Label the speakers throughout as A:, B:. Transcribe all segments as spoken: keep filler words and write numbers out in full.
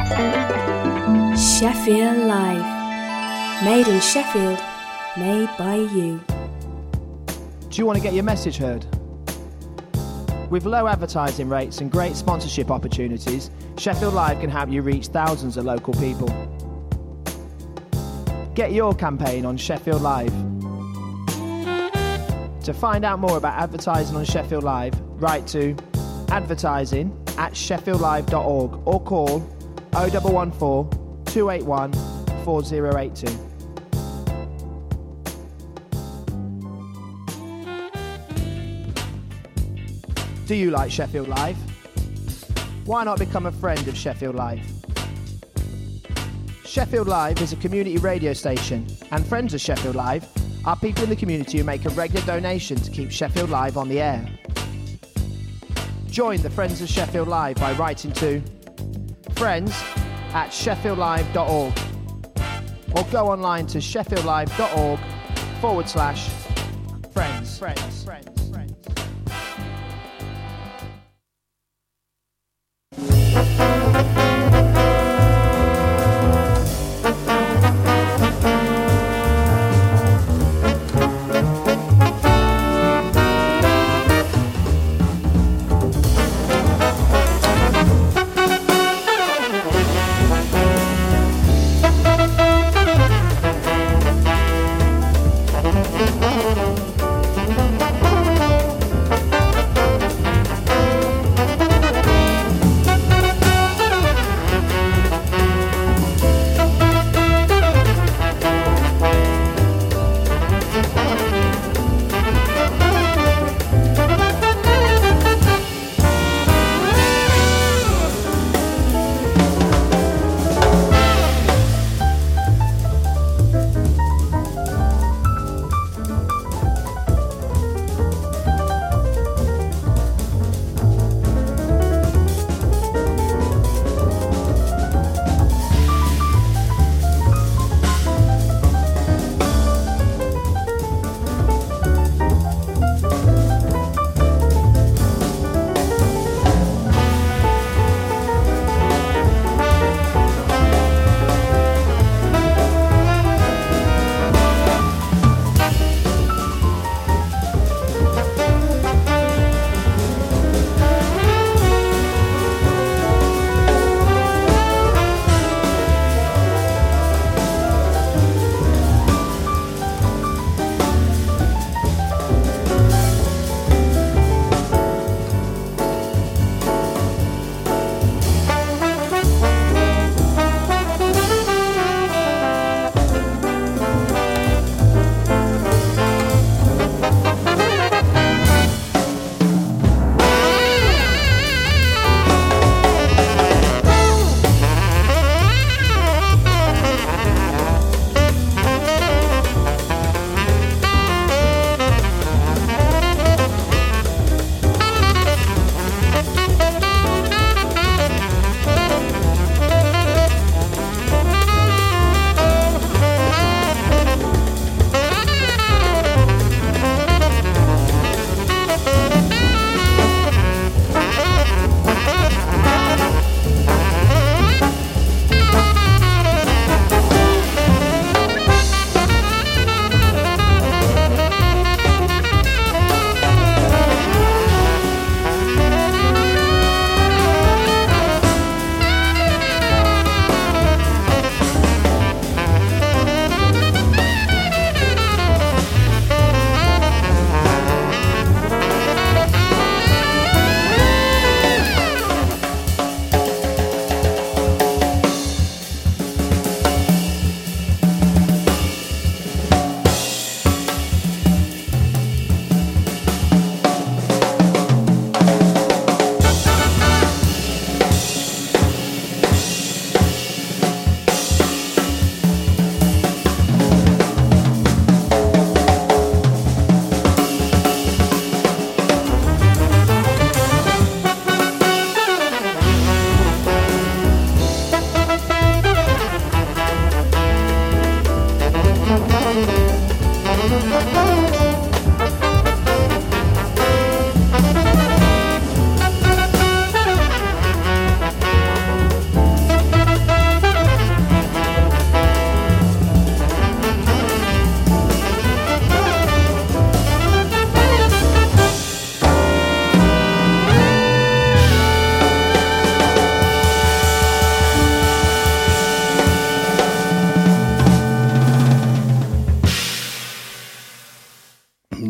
A: Sheffield Live. Made in Sheffield, made by you.
B: Do you want to get your message heard? With low advertising rates and great sponsorship opportunities, Sheffield Live can help you reach thousands of local people. Get your campaign on Sheffield Live. To find out more about advertising on Sheffield Live, write to advertising at sheffield live dot org or call oh one one four, two eight one, four oh eight two. Do you like Sheffield Live? Why not become a friend of Sheffield Live? Sheffield Live is a community radio station, and friends of Sheffield Live are people in the community who make a regular donation to keep Sheffield Live on the air. Join the Friends of Sheffield Live by writing to friends at sheffield live dot org or go online to sheffield live dot org forward slash friends. Friends. Friends.
C: Thank you.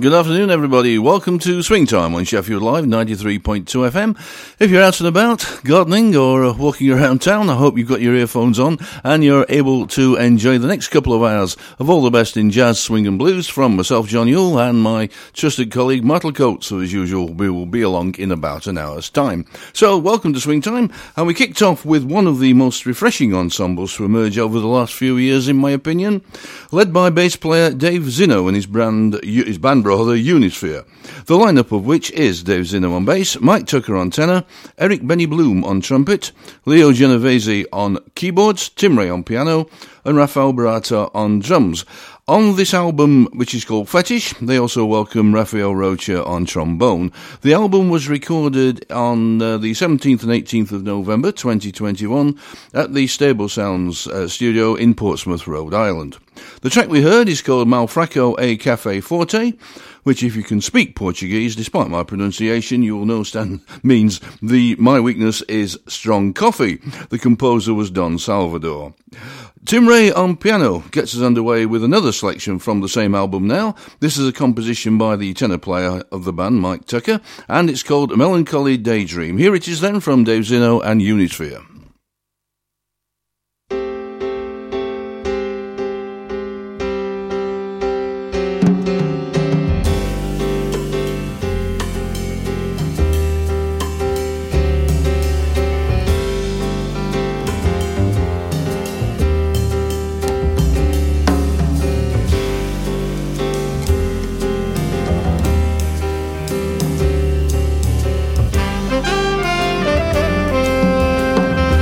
C: good afternoon, everybody. Welcome to Swing Time on Sheffield Live, ninety-three point two F M. If you're out and about, gardening or walking around town, I hope you've got your earphones on and you're able to enjoy the next couple of hours of all the best in jazz, swing and blues from myself, John Yule, and my trusted colleague, Martel Coates. So as usual, we will be along in about an hour's time. So welcome to Swing Time, and we kicked off with one of the most refreshing ensembles to emerge over the last few years, in my opinion, led by bass player Dave Zinno and his brand, his band brother Unisphere. The lineup of which is Dave Zinno on bass, Mike Tucker on tenor, Eric Benny Bloom on trumpet, Leo Genovese on keyboards, Tim Ray on piano, and Rafael Barata on drums. On this album, which is called Fetish, they also welcome Rafael Rocha on trombone. The album was recorded on uh, the seventeenth and eighteenth of November twenty twenty-one at the Stable Sounds uh, studio in Portsmouth, Rhode Island. The track we heard is called Malfraco e Café Forte, which, if you can speak Portuguese, despite my pronunciation, you will understand means the my weakness is strong coffee. The composer was Don Salvador. Tim Ray on piano gets us underway with another selection from the same album now. This is a composition by the tenor player of the band, Mike Tucker, and it's called Melancholy Daydream. Here it is then from Dave Zinno and Unisphere.
D: Thank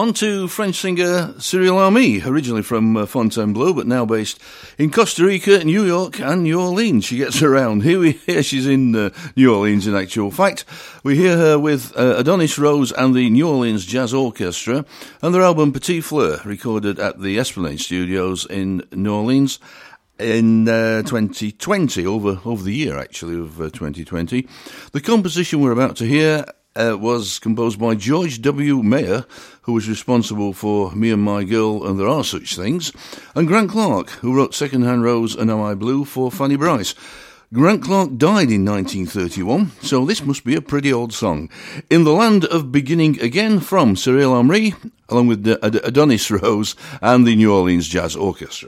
C: On to French singer Cyril Army, originally from uh, Fontainebleau, but now based in Costa Rica, New York, and New Orleans. She gets around. Here we hear she's in uh, New Orleans, in actual fact. We hear her with uh, Adonis Rose and the New Orleans Jazz Orchestra, and their album Petit Fleur, recorded at the Esplanade Studios in New Orleans in uh, twenty twenty, over, over the year, actually, of uh, twenty twenty. The composition we're about to hear Uh, was composed by George W. Mayer, who was responsible for Me and My Girl and There Are Such Things, and Grant Clark, who wrote Secondhand Rose and Am I Blue for Fanny Bryce. Grant Clark died in nineteen thirty-one, so this must be a pretty old song. In the Land of Beginning Again from Cyril Army, along with Ad- Adonis Rose and the New Orleans Jazz Orchestra.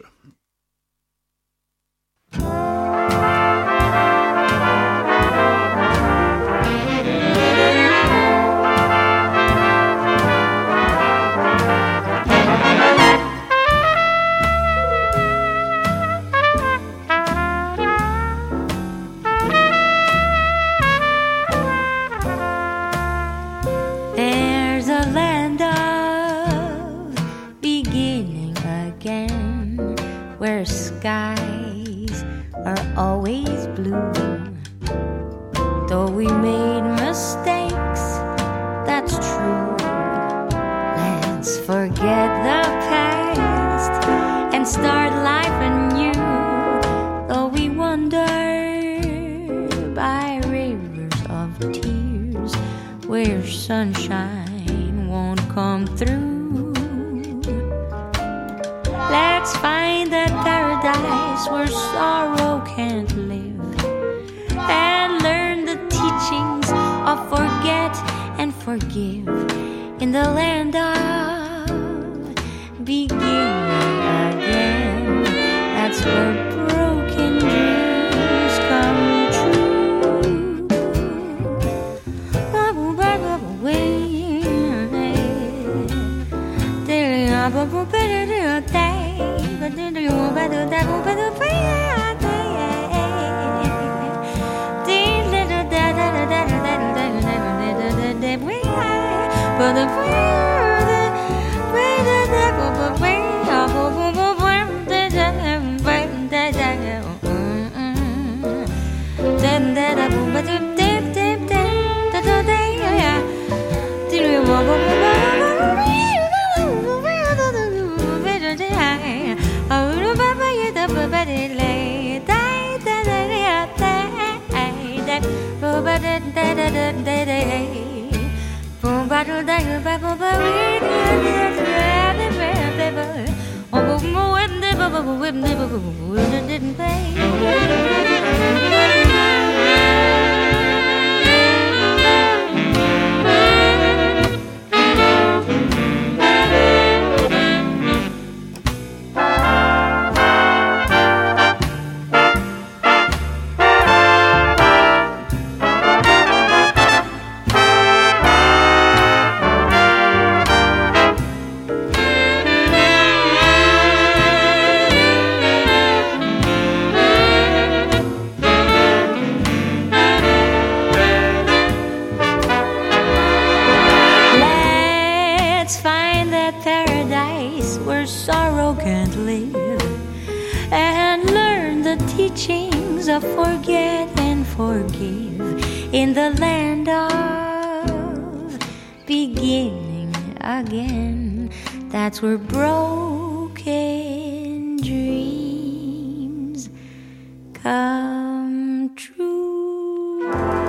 D: Where skies are always blue. Though we made mistakes, that's true. Let's forget the past and start life anew. Though we wander by rivers of tears, where sunshine won't come through. Let's find that paradise where sorrow can't live, and learn the teachings of forget and forgive in the land of beginning again. That's where broken dreams come true. But the didn't pay. Forget and forgive in the land of beginning again. That's where broken dreams come true.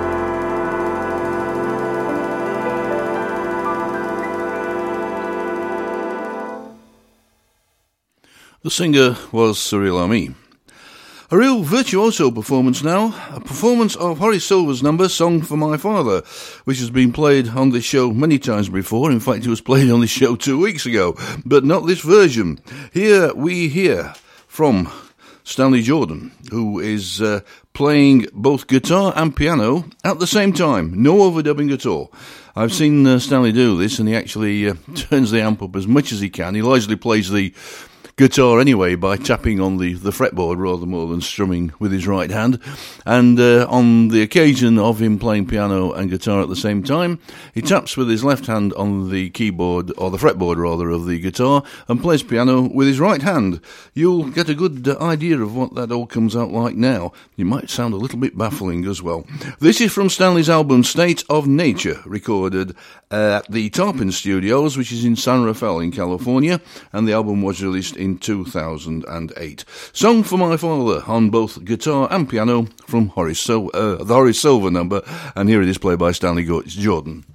C: The singer was Cyril Army. A real virtuoso performance now, a performance of Horace Silver's number, Song for My Father, which has been played on this show many times before. In fact, it was played on this show two weeks ago, but not this version. Here we hear from Stanley Jordan, who is uh, playing both guitar and piano at the same time, no overdubbing at all. I've seen uh, Stanley do this, and he actually uh, turns the amp up as much as he can. He largely plays the guitar anyway by tapping on the, the fretboard rather more than strumming with his right hand. And uh, on the occasion of him playing piano and guitar at the same time, he taps with his left hand on the keyboard, or the fretboard rather, of the guitar, and plays piano with his right hand. You'll get a good uh, idea of what that all comes out like now. It might sound a little bit baffling as well. This is from Stanley's album State of Nature, recorded at the Tarpon Studios, which is in San Rafael in California, and the album was released in two thousand eight. Song for My Father on both guitar and piano from Horace Sil- uh, the Horace Silver number, and here it is played by Stanley Jordan.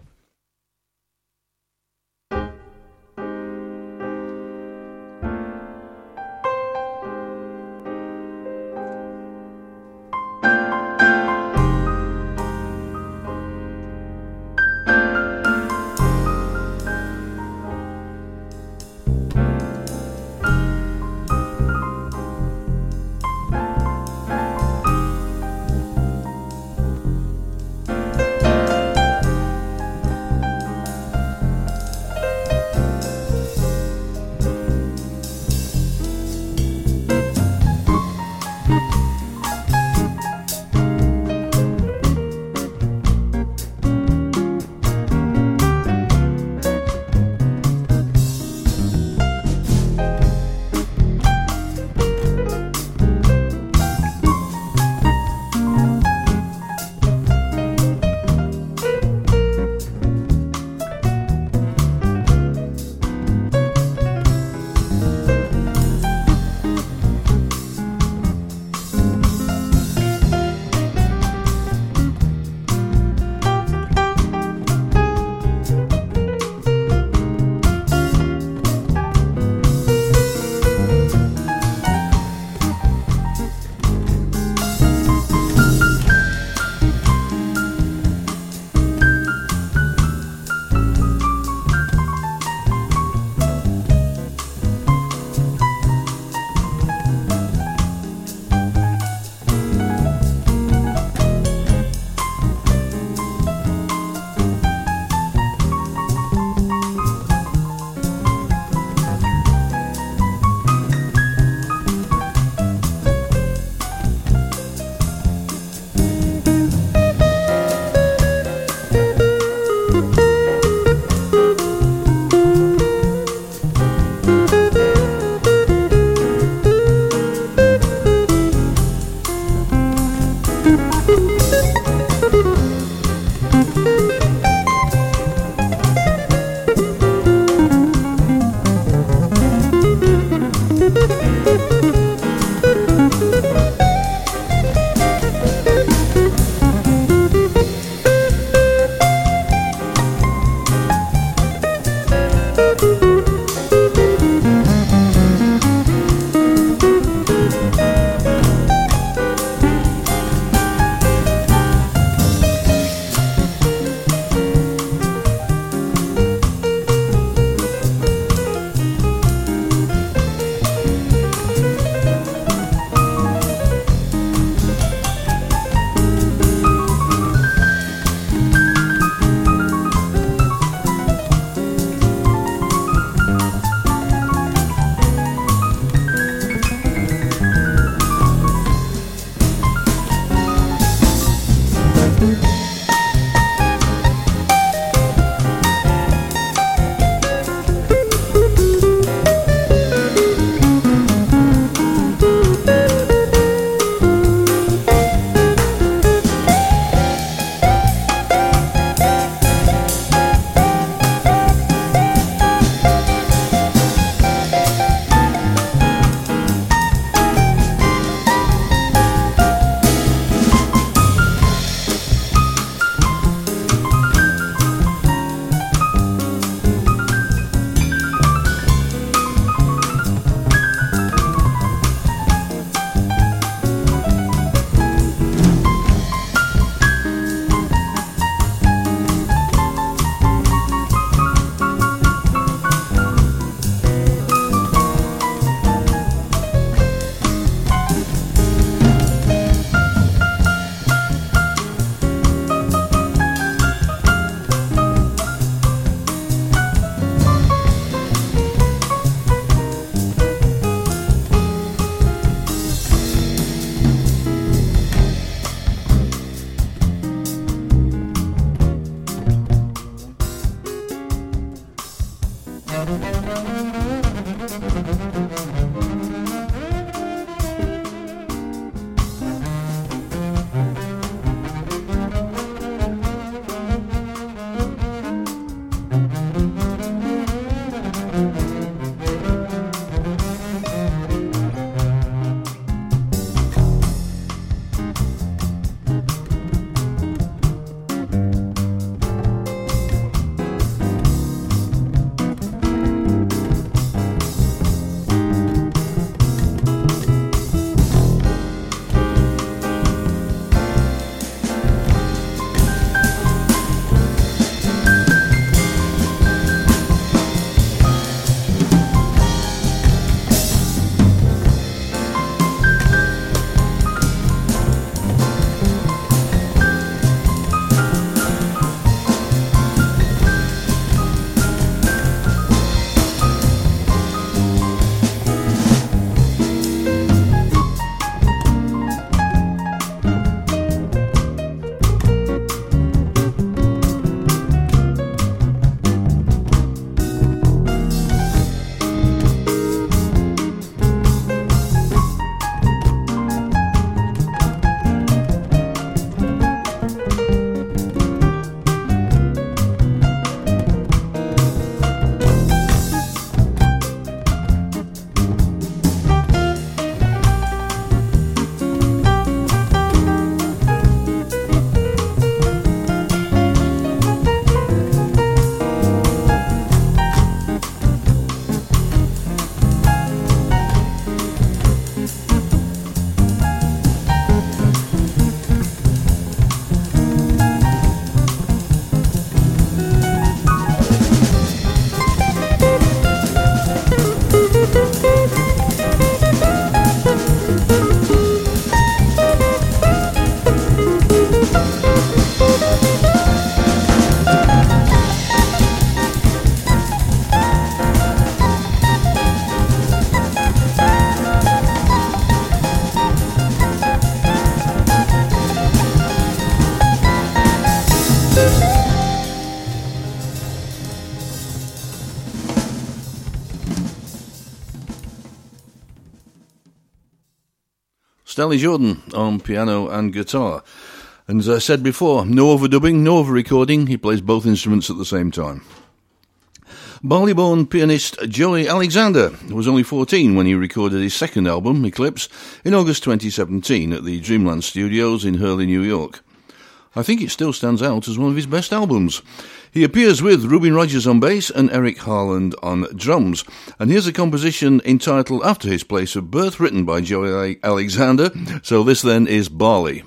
C: Stanley Jordan on piano and guitar. And as I said before, no overdubbing, no over-recording. He plays both instruments at the same time. Bali-born pianist Joey Alexander was only fourteen when he recorded his second album, Eclipse, in August twenty seventeen at the Dreamland Studios in Hurley, New York. I think it still stands out as one of his best albums. He appears with Rubin Rogers on bass and Eric Harland on drums. And here's a composition entitled after his place of birth, written by Joey Alexander. So this then is Bali.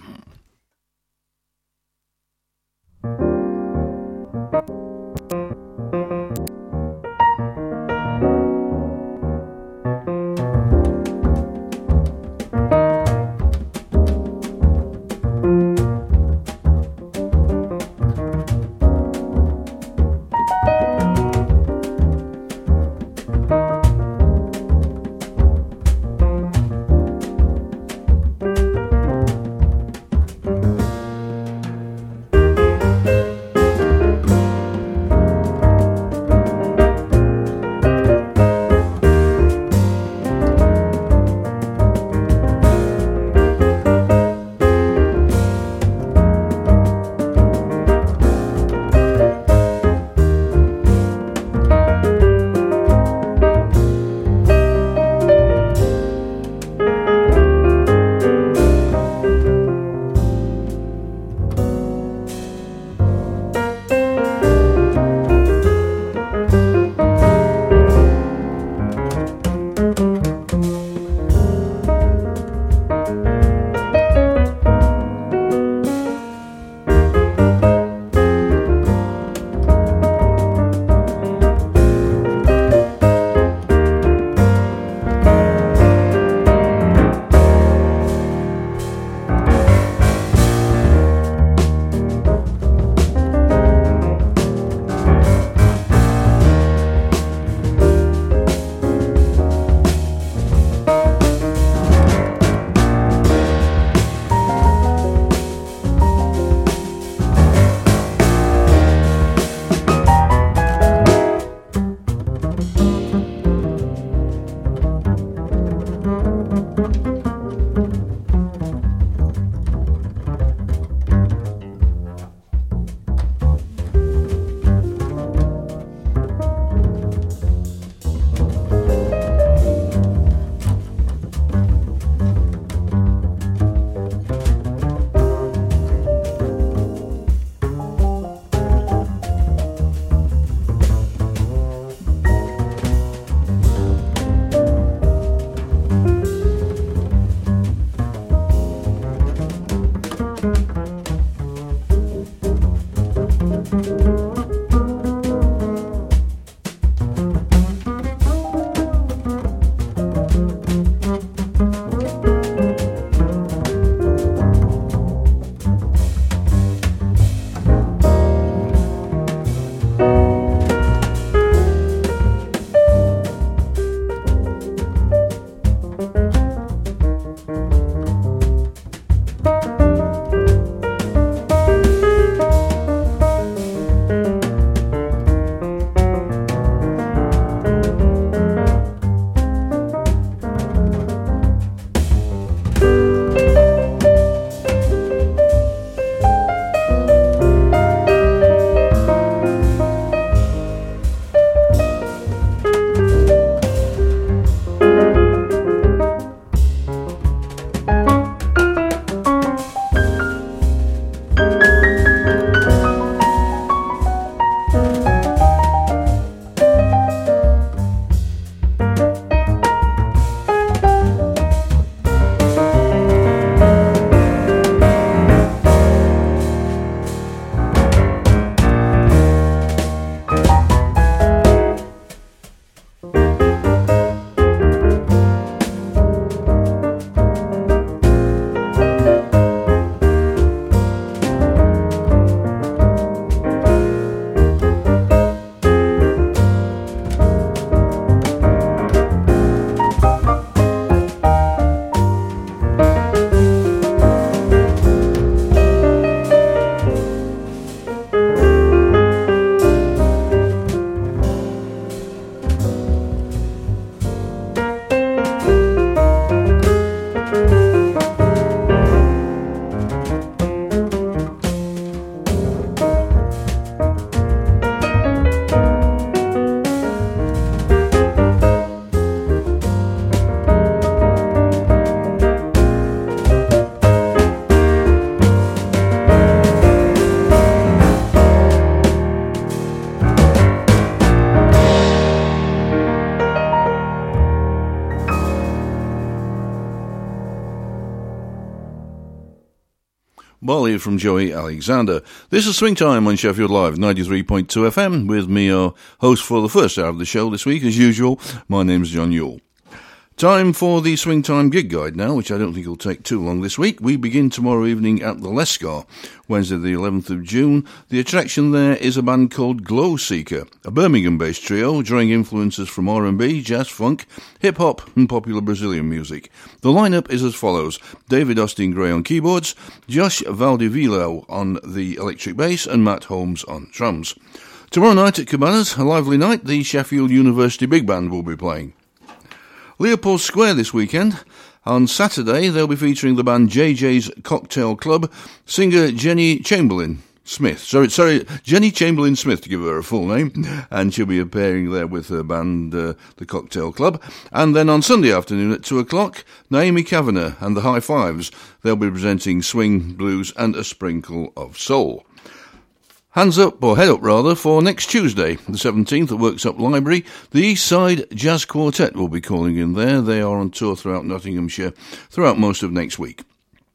C: Bali from Joey Alexander. This is Swing Time on Sheffield Live, ninety-three point two F M, with me, our host for the first hour of the show this week, as usual. My name's John Yule. Time for the Swing Time Gig Guide now, which I don't think will take too long this week. We begin tomorrow evening at the Lescar, Wednesday the eleventh of June. The attraction there is a band called Glow Seeker, a Birmingham-based trio drawing influences from R and B, jazz, funk, hip-hop and popular Brazilian music. The lineup is as follows: David Austin Gray on keyboards, Josh Valdivilo on the electric bass and Matt Holmes on drums. Tomorrow night at Cabanas, a lively night, the Sheffield University Big Band will be playing. Leopold Square this weekend. On Saturday, they'll be featuring the band J J's Cocktail Club, singer Jenny Chamberlain Smith. Sorry, sorry, Jenny Chamberlain Smith, to give her a full name, and she'll be appearing there with her band, uh, the Cocktail Club. And then on Sunday afternoon at two o'clock, Naomi Kavanagh and the High Fives. They'll be presenting swing, blues, and a sprinkle of soul. Hands up, or head up rather, for next Tuesday, the seventeenth, at Works Up Library. The East Side Jazz Quartet will be calling in there. They are on tour throughout Nottinghamshire throughout most of next week.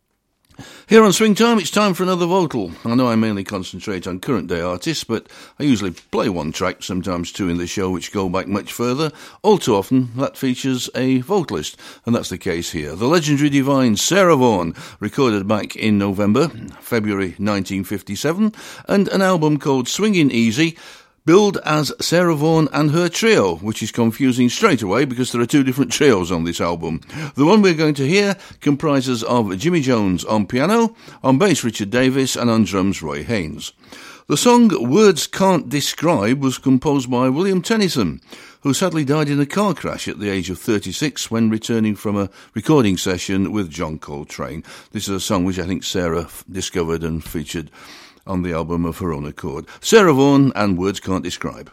C: Here on Swing Time, it's time for another vocal. I know I mainly concentrate on current day artists, but I usually play one track, sometimes two in the show, which go back much further. All too often, that features a vocalist, and that's the case here. The legendary divine Sarah Vaughan, recorded back in November, February nineteen fifty-seven, and an album called Swingin' Easy, billed as Sarah Vaughan and her trio, which is confusing straight away because there are two different trios on this album. The one we're going to hear comprises of Jimmy Jones on piano, on bass Richard Davis, and on drums Roy Haynes. The song Words Can't Describe was composed by William Tennyson, who sadly died in a car crash at the age of thirty-six when returning from a recording session with John Coltrane. This is a song which I think Sarah discovered and featured on the album of her own accord. Sarah Vaughan and Words Can't Describe.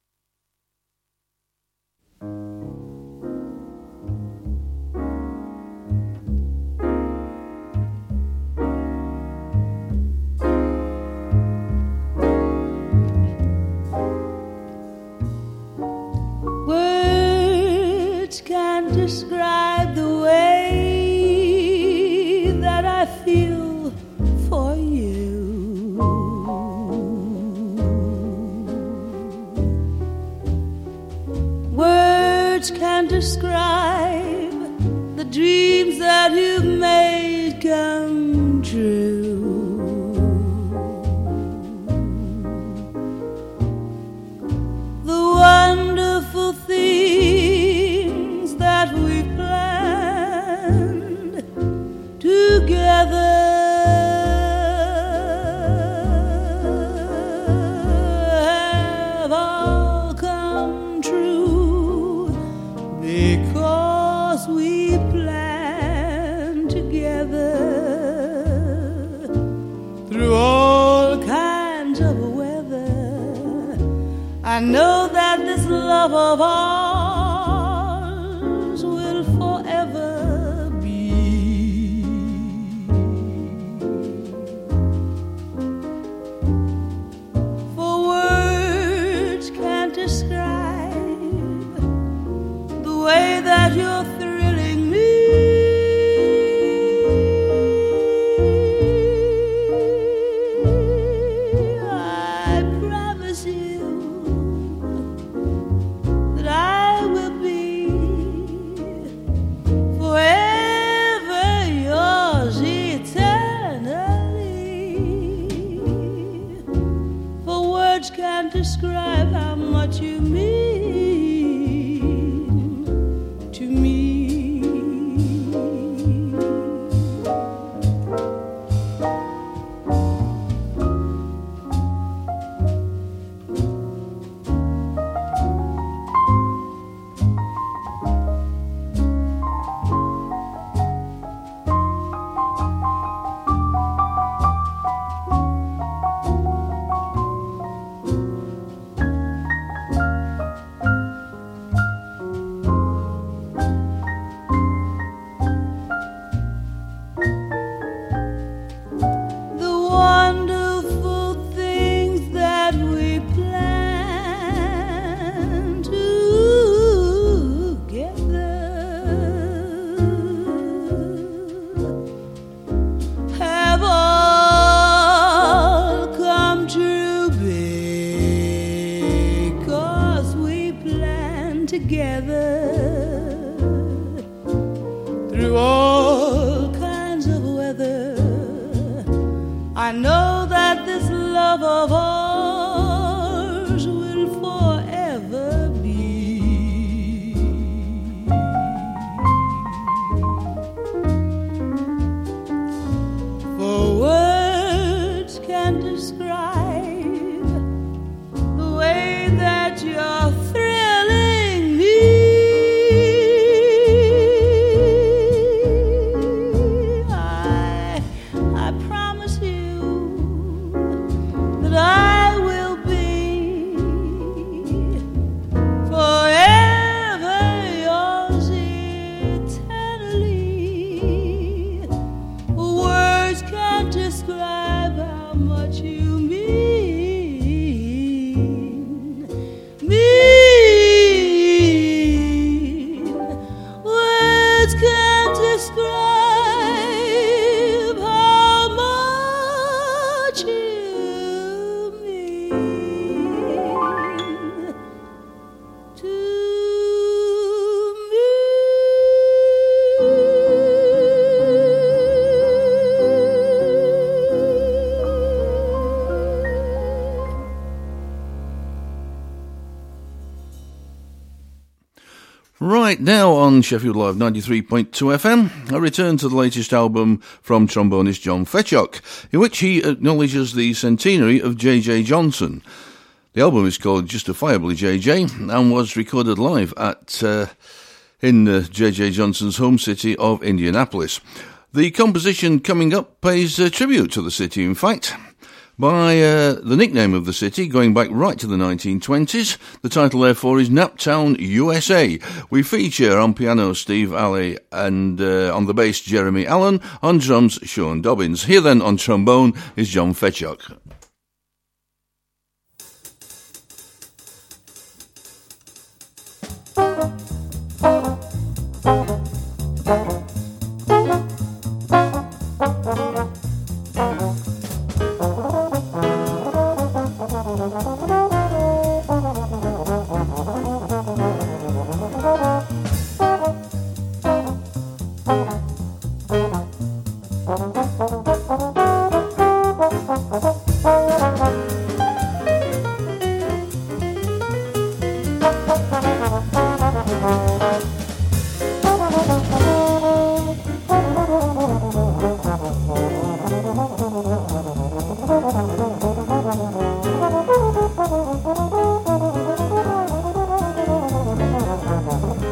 E: Words can't describe the way that I feel for you. Words can't describe the dreams that you've made come true. The wonderful things that we planned together have all come true because we planned together through all kinds of weather. I know that this love of ours will forever be. For words can't describe the way that you're thrilling me. I promise you that I
C: Right, now on Sheffield Live ninety-three point two F M, a return to the latest album from trombonist John Fetchock, in which he acknowledges the centenary of J J Johnson. The album is called Justifiably J J and was recorded live at uh, in uh, J J Johnson's home city of Indianapolis. The composition coming up pays uh, tribute to the city, in fact, by uh, the nickname of the city going back right to the nineteen twenties. The title, therefore, is Naptown, U S A. We feature on piano Steve Alley and uh, on the bass Jeremy Allen, on drums Sean Dobbins. Here then on trombone is John Fetchock.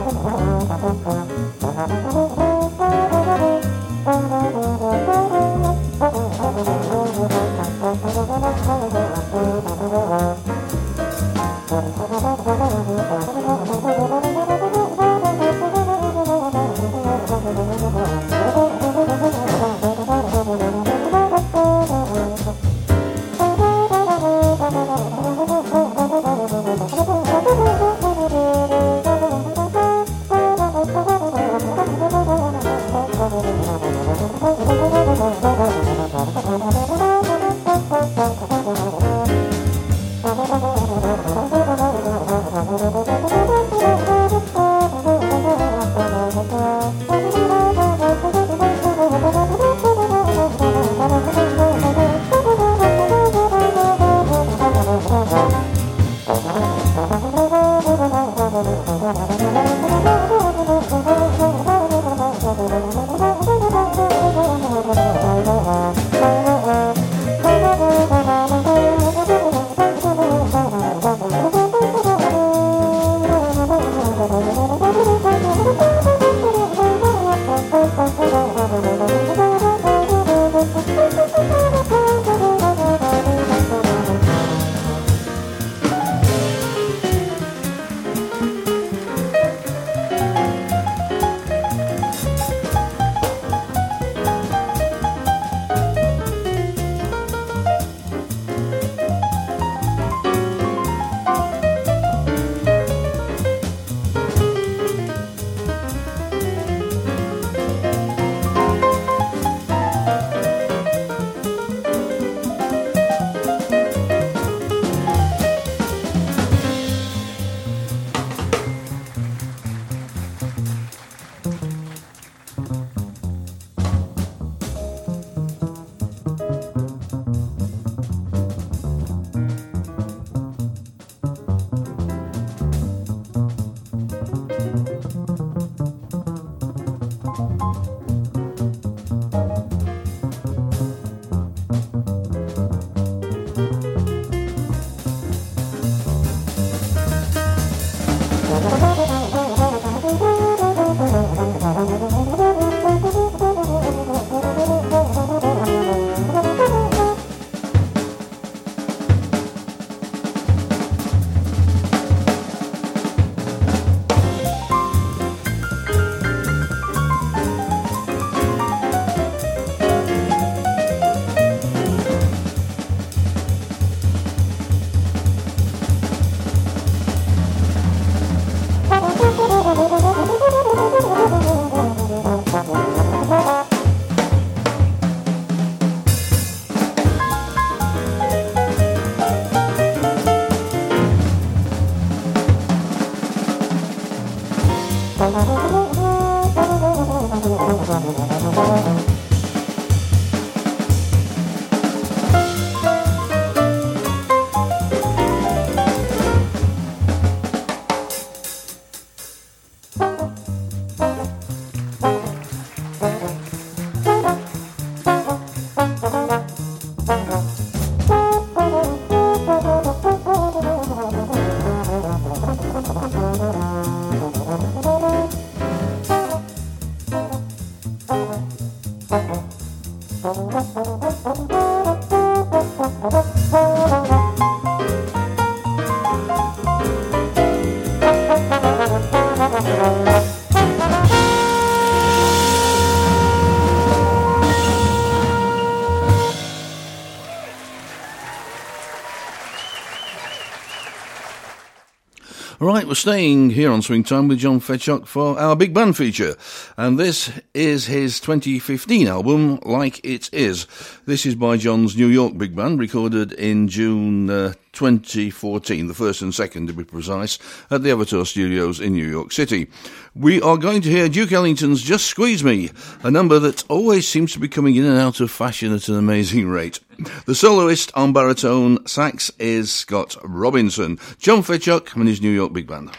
F: Thank you.
C: Right, we're staying here on Swing Time with John Fedchock for our Big Band feature, and this is his twenty fifteen album, Like It Is. This is by John's New York Big Band, recorded in June uh, twenty fourteen, the first and second to be precise, at the Avatar Studios in New York City. We are going to hear Duke Ellington's Just Squeeze Me, a number that always seems to be coming in and out of fashion at an amazing rate. The soloist on baritone sax is Scott Robinson. John Fedchock and his New York Big Band.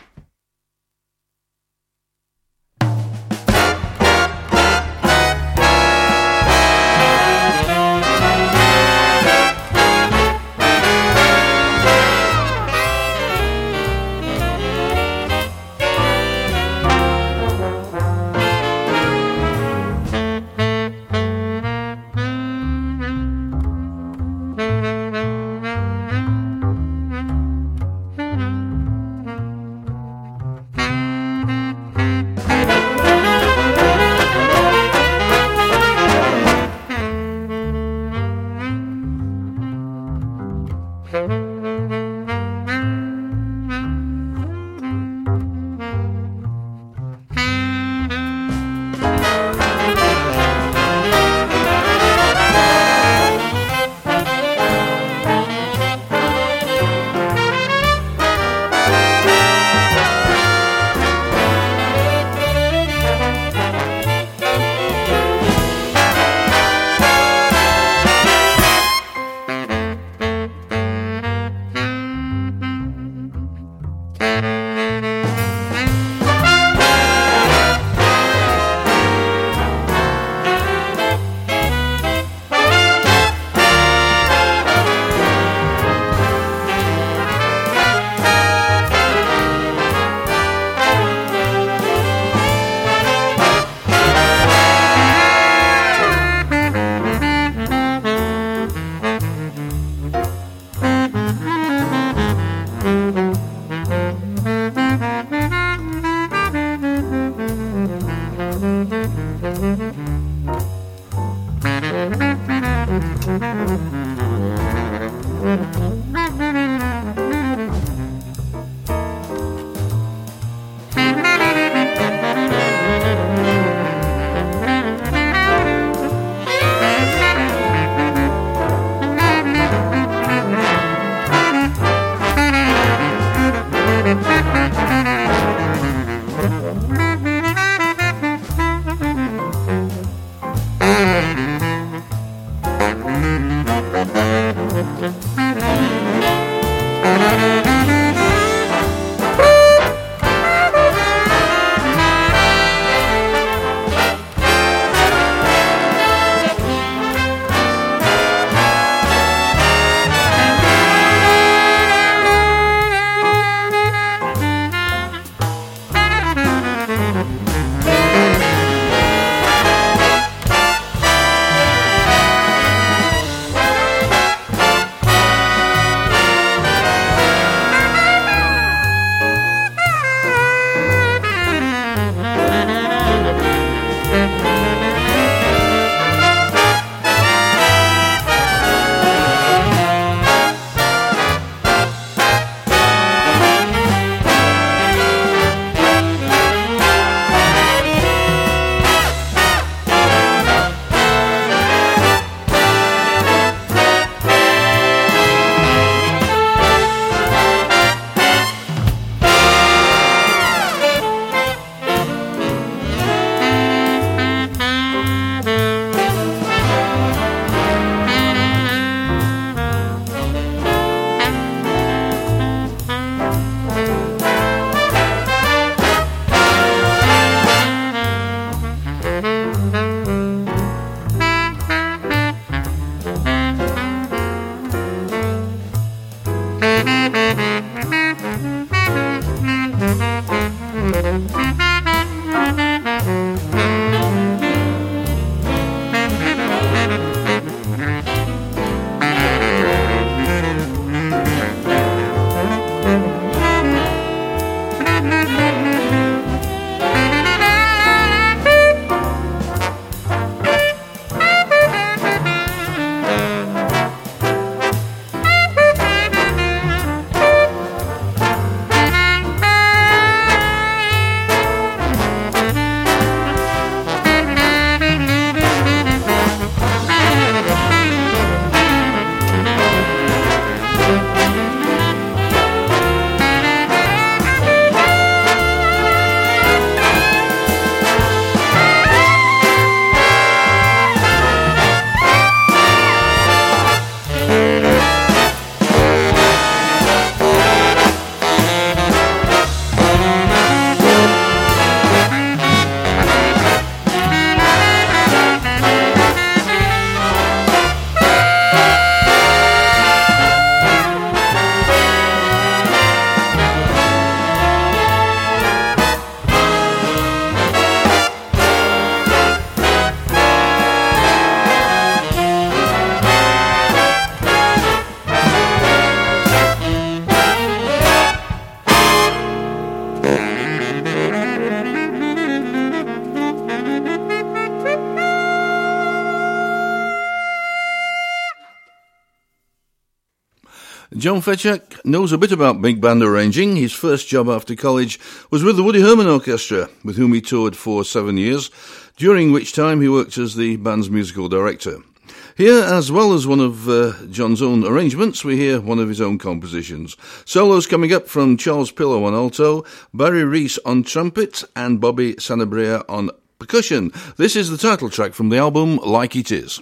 C: John Fetchak knows a bit about big band arranging. His first job after college was with the Woody Herman Orchestra, with whom he toured for seven years, during which time he worked as the band's musical director. Here, as well as one of uh, John's own arrangements, we hear one of his own compositions. Solos coming up from Charles Pillow on alto, Barry Reese on trumpet, and Bobby Sanabria on percussion. This is the title track from the album Like It Is.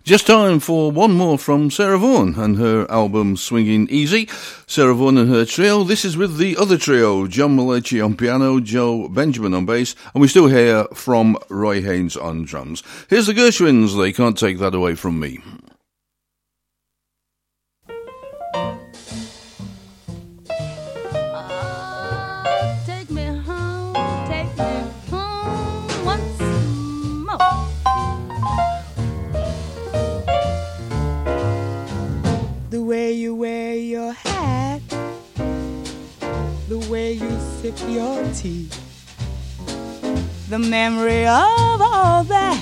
C: Just time for one more from Sarah Vaughan and her album Swinging Easy. Sarah Vaughan and her trio. This is with the other trio, John Malachi on piano, Joe Benjamin on bass, and we still hear from Roy Haynes on drums. Here's the Gershwins, They Can't Take That Away From Me.
E: The way you wear your hat, the way you sip your tea, the memory of all that.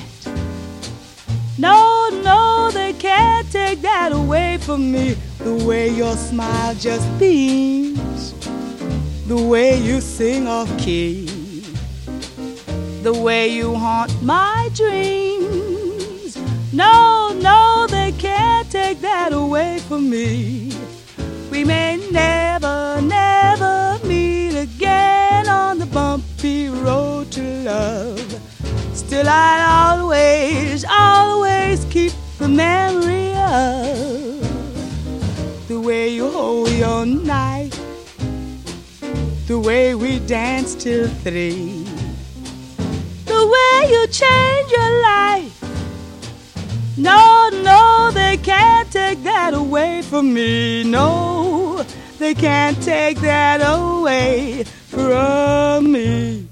E: No, no, they can't take that away from me. The way your smile just beams, the way you sing off key, the way you haunt my dreams. No, no, they can't take that away from me. We may never, never meet again on the bumpy road to love. Still I'll always, always keep the memory of the way you hold your knife, the way we danced till three, the way you changed your life. No, no, they can't take that away from me. No, they can't take that away from me.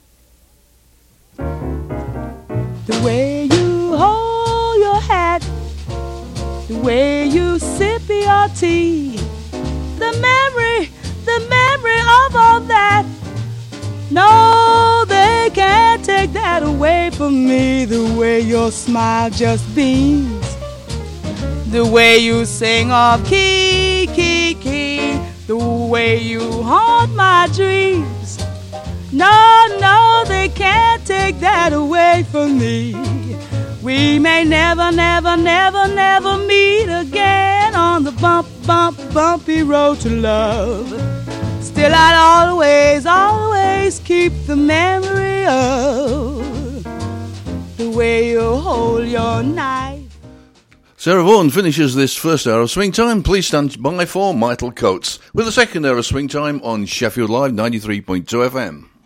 E: The way you hold your hat, the way you sip your tea, the memory, the memory of all that. No, they can't take that away from me. The way your smile just beams, the way you sing off key, key, key, the way you haunt my dreams. No, no, they can't take that away from me. We may never, never, never, never meet again on the bump, bump, bumpy road to love. Still I'll always, always keep the memory of the way you hold your knife.
C: Sarah Vaughan finishes this first hour of Swing Time. Please stand by for Michael Coates with the second hour of Swing Time on Sheffield Live ninety-three point two F M.